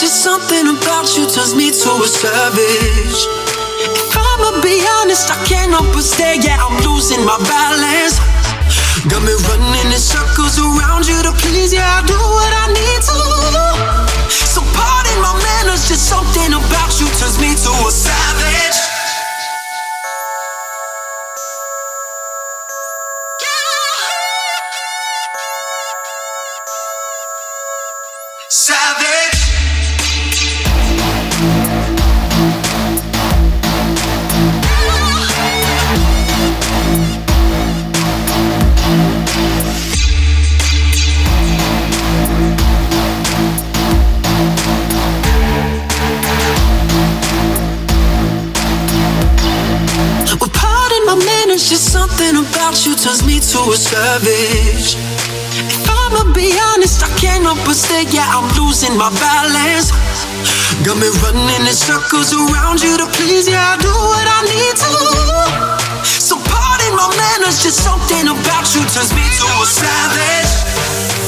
Just something about you turns me to a savage. If I'ma be honest, I can't help but stare. Yeah, I'm losing my balance. Got me running in circles around you to please. Yeah, I do what I need to. So pardon my manners. Just something about you turns me to a savage. Savage. Well, pardon my manners, just something about you turns me to a savage. If I'ma be honest, I can't help but stare. Yeah, I'm losing my balance. Got me running in circles around you to please. Yeah, I do what I need to. So pardon my manners, just something about you turns me to a savage.